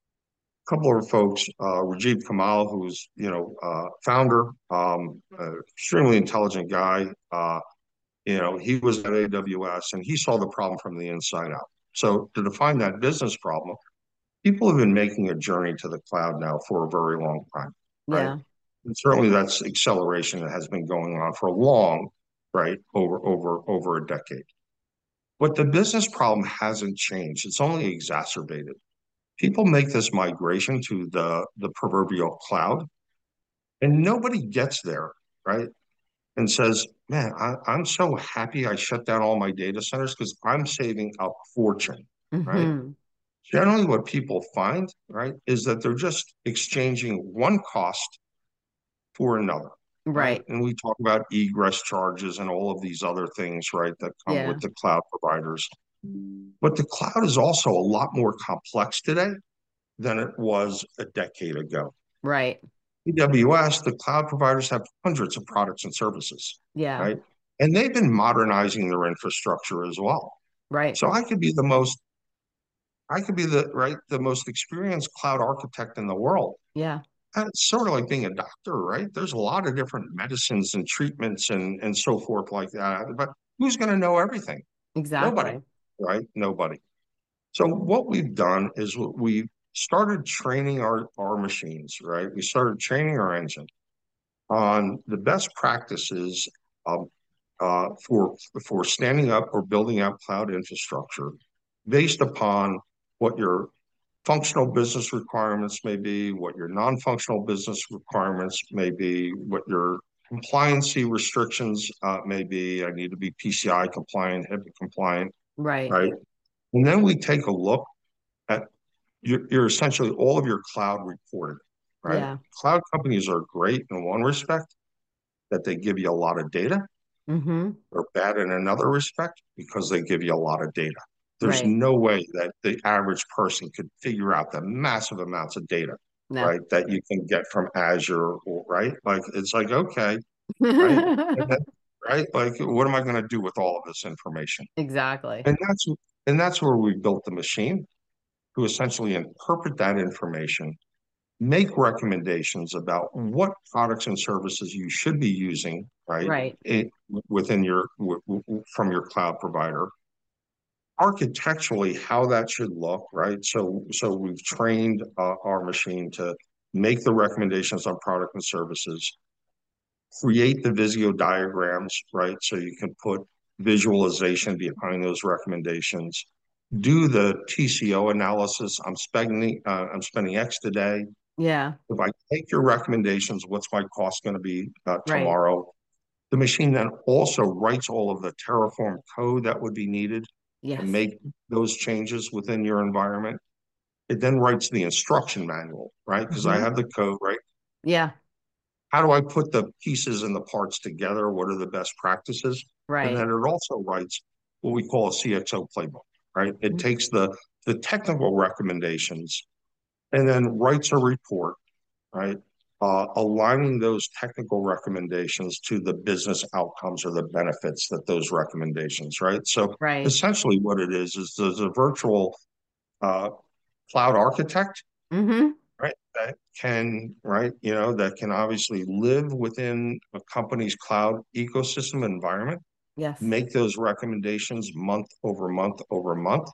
A couple of folks, uh, Rajiv Kamal, who's you know uh, founder, um, uh, extremely intelligent guy. Uh, you know, he was at A W S and he saw the problem from the inside out. So to define that business problem, people have been making a journey to the cloud now for a very long time, right? Yeah. And certainly that's acceleration that has been going on for a long, right, over over over a decade. But the business problem hasn't changed. It's only exacerbated. People make this migration to the the proverbial cloud, and nobody gets there, right? And says, "Man, I, I'm so happy I shut down all my data centers because I'm saving a fortune." Right? Hmm. Generally, what people find, right, is that they're just exchanging one cost for another, right? Right. And we talk about egress charges and all of these other things, right, that come Yeah. with the cloud providers. But the cloud is also a lot more complex today than it was a decade ago. Right. A W S, the cloud providers have hundreds of products and services, Yeah. right? And they've been modernizing their infrastructure as well. Right. So I could be the most, I could be the right, the most experienced cloud architect in the world. Yeah. And it's sort of like being a doctor, right? There's a lot of different medicines and treatments and and so forth like that. But who's going to know everything? Nobody, Exactly. right? Nobody. So what we've done is we started training our our machines, right? We started training our engine on the best practices um, uh, for for standing up or building out cloud infrastructure based upon what your functional business requirements may be, what your non-functional business requirements may be, what your compliancy restrictions uh, may be. I need to be P C I compliant, HIPAA compliant, Right. right? And then we take a look at your, your essentially all of your cloud reporting, right? Yeah. Cloud companies are great in one respect that they give you a lot of data. Mm-hmm. They're bad in another respect because they give you a lot of data. There's Right. no way that the average person could figure out the massive amounts of data, No. right, that you can get from Azure, or, right? Like, it's like, okay, right? And then, right? Like, what am I going to do with all of this information? Exactly. And that's and that's where we built the machine to essentially interpret that information, make recommendations about what products and services you should be using, right, Right. it, within your w- w- from your cloud provider, architecturally how that should look, right? So so we've trained uh, our machine to make the recommendations on product and services, create the Visio diagrams, right? So you can put visualization behind those recommendations, do the T C O analysis. I'm spending uh, I'm spending X today. Yeah. If I take your recommendations, what's my cost going to be uh, Right. tomorrow? The machine then also writes all of the Terraform code that would be needed to Yes. make those changes within your environment. It then writes the instruction manual, right? Because I Mm-hmm. have the code, right? Yeah. How do I put the pieces and the parts together? What are the best practices? And Right. then it also writes what we call a C X O playbook, right? It takes the the technical recommendations and then writes a report, right? Uh, aligning those technical recommendations to the business outcomes or the benefits that those recommendations, right? So Right. essentially what it is, is there's a virtual uh, cloud architect, Mm-hmm. right? That can, right, you know, that can obviously live within a company's cloud ecosystem environment, Yes. make those recommendations month over month over month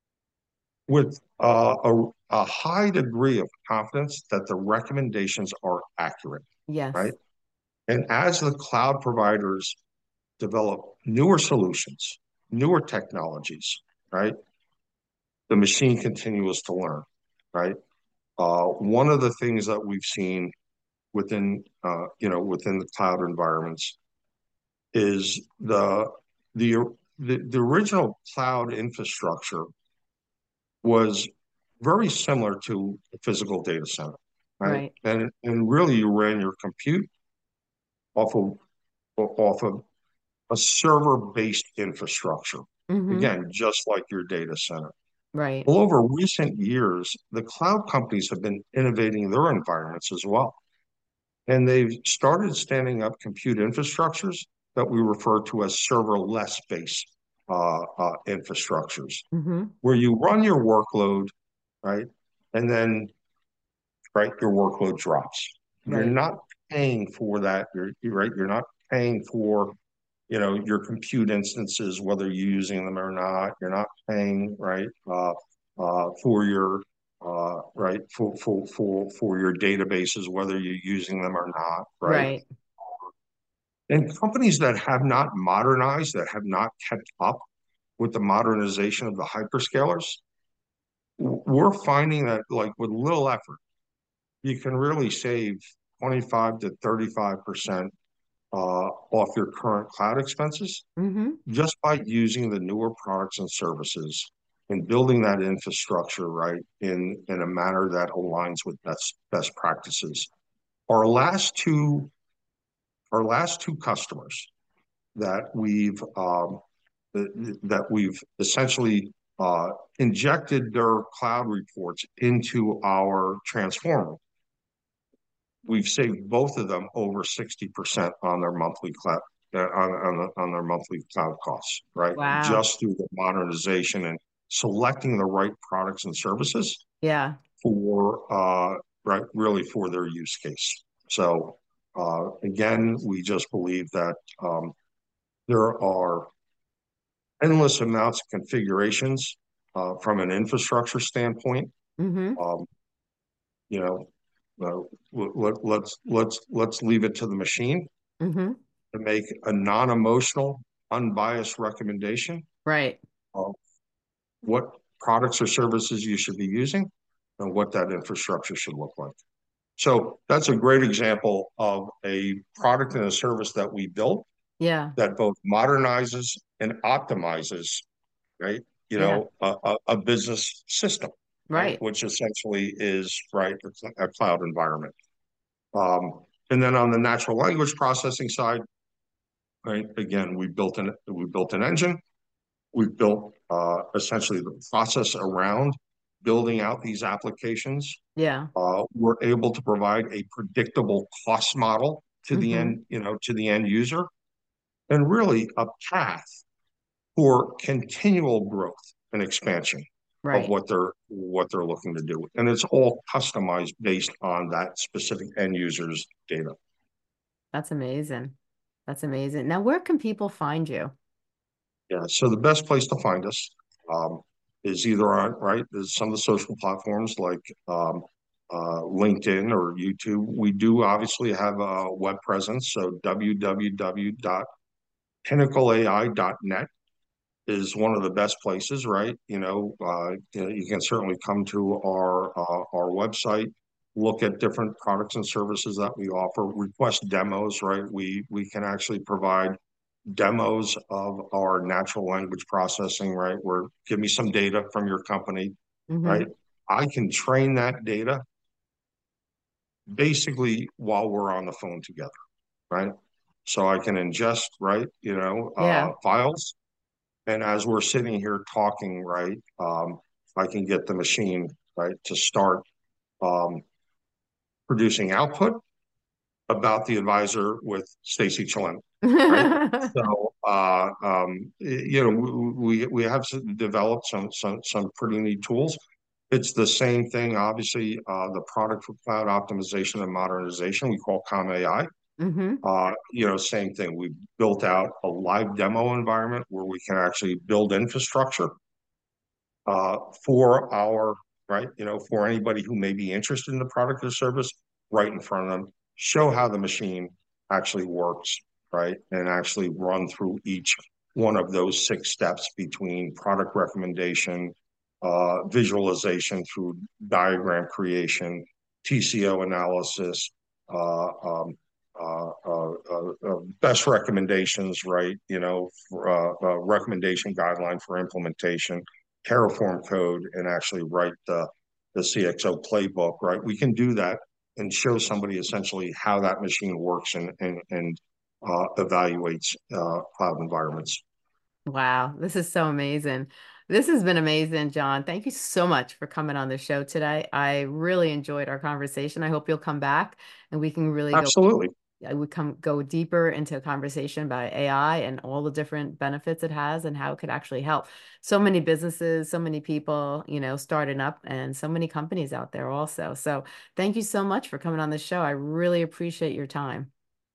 with uh, a, a high degree of confidence that the recommendations are accurate, right? Yes. And as the cloud providers develop newer solutions, newer technologies, right, the machine continues to learn, right? Uh, one of the things that we've seen within, uh, you know, within the cloud environments is the the the, the original cloud infrastructure was very similar to a physical data center, right? Right. And and really, you ran your compute off of off of a server-based infrastructure. Mm-hmm. Again, just like your data center. Right. Well, over recent years, the cloud companies have been innovating their environments as well. And they've started standing up compute infrastructures that we refer to as serverless based uh, uh, infrastructures, Mm-hmm. where you run your workload, right? And then, right, your workload drops. You're Right. not paying for that. You're, you're right. You're not paying for, you know, your compute instances, whether you're using them or not. You're not paying, right, uh, uh, for your uh, right for, for for for your databases, whether you're using them or not, right? Right. And companies that have not modernized, that have not kept up with the modernization of the hyperscalers, we're finding that, like, with little effort, you can really save twenty-five to thirty-five percent uh, off your current cloud expenses Mm-hmm. just by using the newer products and services and building that infrastructure, right, in in a manner that aligns with best best practices. Our last two our last two customers that we've um, that we've essentially uh, injected their cloud reports into our transformer. We've saved both of them over sixty percent on their monthly cloud uh, on, on, the, on their monthly cloud costs, right? Wow. Just through the modernization and selecting the right products and services Yeah. for uh, right, really for their use case. So uh, again, we just believe that um, there are endless amounts of configurations uh, from an infrastructure standpoint. Mm-hmm. Um, you know, uh, let, let's let's let's leave it to the machine Mm-hmm. to make a non-emotional, unbiased recommendation Right. of what products or services you should be using and what that infrastructure should look like. So that's a great example of a product and a service that we built Yeah. that both modernizes and optimizes, right? You Yeah. know, a, a, a business system, right? Right. Which essentially is, right, a cloud environment. Um, and then on the natural language processing side, right? Again, we built an we built an engine. We built uh, essentially the process around building out these applications. Yeah. Uh, we're able to provide a predictable cost model to the Mm-hmm. end, you know, to the end user, and really a path for continual growth and expansion of Right. what they're what they're looking to do. And it's all customized based on that specific end user's data. That's amazing. That's amazing. Now, where can people find you? Yeah. So the best place to find us um, is either on right is some of the social platforms like um, uh, LinkedIn or YouTube. We do obviously have a web presence, so w w w dot pinnacle a i dot net is one of the best places, right? You know, uh, you know, you can certainly come to our uh, our website, look at different products and services that we offer, request demos, right? We we can actually provide demos of our natural language processing, right? Where give me some data from your company, Mm-hmm. right? I can train that data basically while we're on the phone together, right? So I can ingest, right, you know, uh, Yeah. files. And as we're sitting here talking, right, um, I can get the machine, right, to start um, producing output about the advisor with Stacy Chalem, right? So, uh, um, you know, we we have developed some some some pretty neat tools. It's the same thing, obviously. Uh, the product for cloud optimization and modernization we call Com A I. Mm-hmm. Uh, you know, same thing. We built out a live demo environment where we can actually build infrastructure uh, for our right, you know, for anybody who may be interested in the product or service, right in front of them, show how the machine actually works, right, and actually run through each one of those six steps between product recommendation, uh, visualization through diagram creation, T C O analysis, uh, um, uh, uh, uh, uh, best recommendations, right? You know, for, uh, uh, recommendation guideline for implementation, Terraform code, and actually write the the C X O playbook, right? We can do that and show somebody essentially how that machine works and and and uh, evaluates uh, cloud environments. Wow, this is so amazing. This has been amazing, John. Thank you so much for coming on the show today. I really enjoyed our conversation. I hope you'll come back and we can really go Absolutely. I would come go deeper into a conversation about A I and all the different benefits it has and how it could actually help so many businesses, so many people, you know, starting up and so many companies out there also. So thank you so much for coming on the show. I really appreciate your time.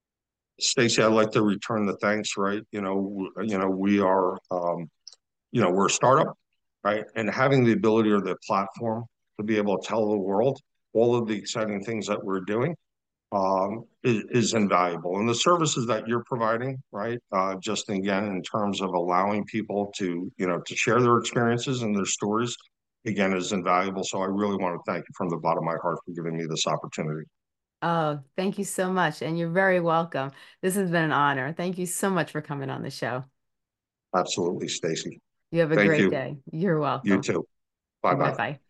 Stacy, I'd like to return the thanks, right? You know, you know, we are, um, you know, we're a startup, right? And having the ability or the platform to be able to tell the world all of the exciting things that we're doing um, is, is invaluable. And the services that you're providing, right? Uh, just again, in terms of allowing people to, you know, to share their experiences and their stories, again, is invaluable. So I really want to thank you from the bottom of my heart for giving me this opportunity. Oh, thank you so much. And you're very welcome. This has been an honor. Thank you so much for coming on the show. Absolutely, Stacy. You have a Thank great you. day. You're You welcome. too. Bye bye. Bye-bye.